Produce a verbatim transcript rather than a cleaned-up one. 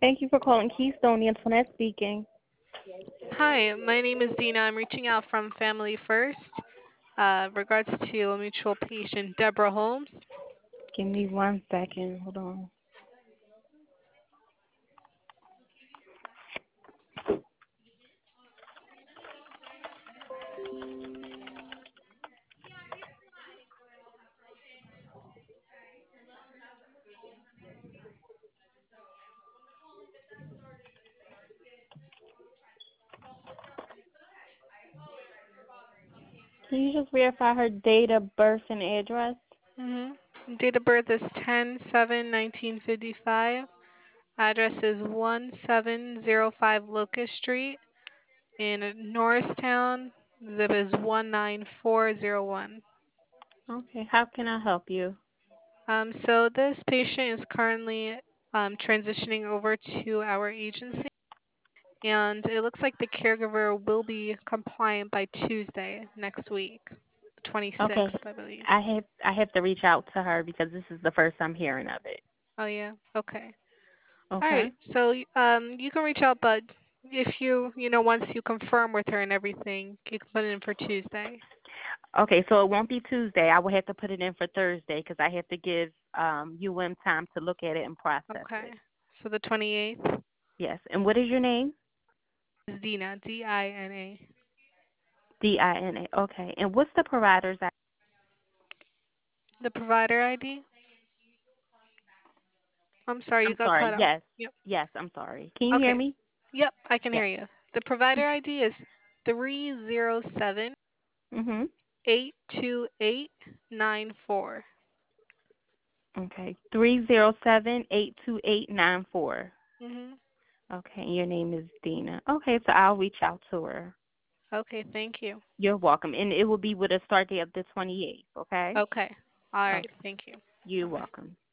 Thank you for calling Keystone. Antoinette speaking. Hi, my name is Dina. I'm reaching out from Family First, uh, regards to a mutual patient, Deborah Holmes. Give me one second. Hold on. Can you just verify her date of birth and address? Mm-hmm. Date of birth is ten seven nineteen fifty-five. Address is one seven zero five Locust Street in Norristown. Zip is one nine four zero one. Okay. How can I help you? Um, so this patient is currently um, transitioning over to our agency, and it looks like the caregiver will be compliant by Tuesday next week, the Okay. twenty-sixth, I believe. I have I have to reach out to her because this is the first I'm hearing of it. Oh yeah, okay. All Okay. right. So um, you can reach out, but if you you know once you confirm with her and everything, you can put it in for Tuesday. Okay. So it won't be Tuesday. I will have to put it in for Thursday because I have to give um U M time to look at it and process Okay. it. So the twenty-eighth Yes. And what is your name? is Dina, D I N A. D I N A. Okay. And what's the provider's? I- The provider I D. I'm sorry, you I'm got sorry. cut out. Yes. Yep. Yes. I'm sorry. Can you hear Okay. me? Yep, I can hear Yes. you. The provider I D is three zero seven Mhm. eight two eight nine four. Okay. Three zero seven eight two eight nine four. Mhm. Okay. And your name is Dina. Okay. So I'll reach out to her. Okay, thank you. You're welcome. And it will be with a start date of the twenty eighth. Okay. Okay. All right, Okay. thank you. You're Bye bye. welcome.